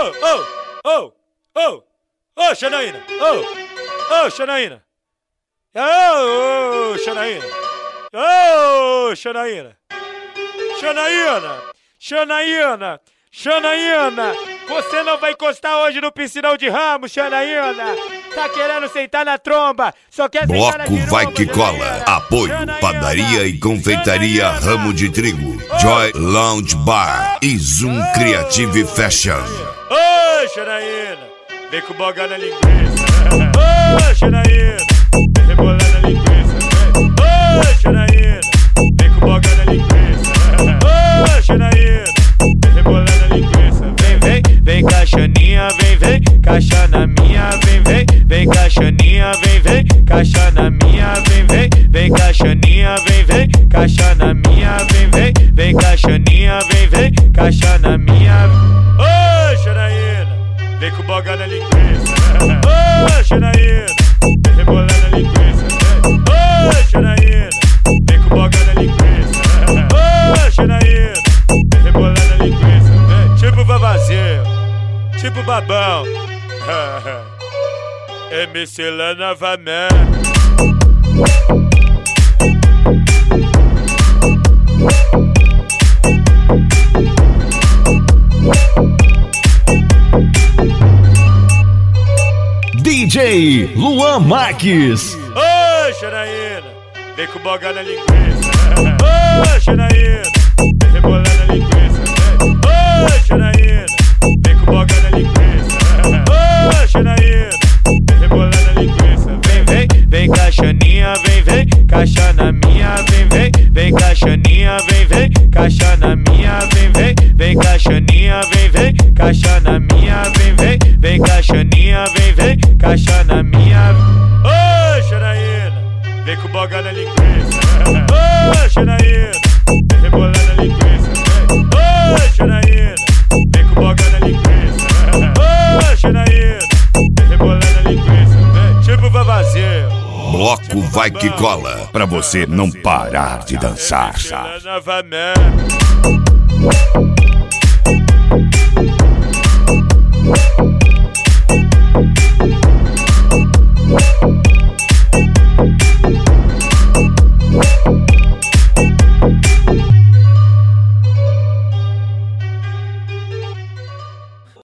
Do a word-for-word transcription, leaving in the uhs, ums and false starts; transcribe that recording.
Ô, ô, ô, ô, ô, Xanaína, ô, ô, Xanaína. Ô, ô, Xanaína. Ô, Xanaína. Xanaína, Xanaína, Xanaína. Você não vai encostar hoje no piscinão de Ramos, Xanaína. Tá querendo sentar na tromba, só quer sentar na Bloco Vai Que Cola. Apoio Padaria e Confeitaria Ramo de Trigo, Joy Lounge Bar e Zoom Creative Fashion. Ô, Xanaína, vem com boga na linguiça. Ô, Xanaína, vem rebolar na linguiça. Ô, Xanaína, vem com boga na linguiça. Ô, Xanaína, vem rebolar na linguiça. Vem, vem, vem caixaninha, vem, vem, caixa na minha, vem, vem, vem caixaninha, vem, vem, caixa na minha, vem, vem, vem caixaninha, vem, vem, caixa na minha, vem, vem, vem caixaninha, vem, vem, caixa na minha. Ô, Xanaína, vem com boga na linguiça. Ô, Xanaína, vem rebolar na linguiça. Ô, Xanaína, vem com boga na linguiça. Ô, Xanaína, vem rebolar na linguiça. Tipo vavazinho, tipo babão. É miscelânea novamente. D J Luan Marques. Ô, Xanaína, vem com boga na linguiça. Ô, Xanaína, vem rebolar na linguiça. Ô, Xanaína, vem com boga na linguiça. Ô, Xanaína, vem rebolar na linguiça. Vem, vem, vem caixaninha, vem, vem, caixa na minha, vem, vem, vem caixaninha, vem, vem, caixa na minha, vem, vem, vem caixaninha, vem, vem, caixa na minha, vem, vem, vem caixaninha, vem, vem, caixa na minha. Ô, Xanaína, vem com boga na linguiça. Ô, Xanaína, vem rebolar na linguiça. Ô, Xanaína, vem com boga na linguiça. Ô, Xanaína, vem rebolar na linguiça. Tipo vavazinho. Bloco Vai Que Cola, pra você não parar de dançar. Novamente.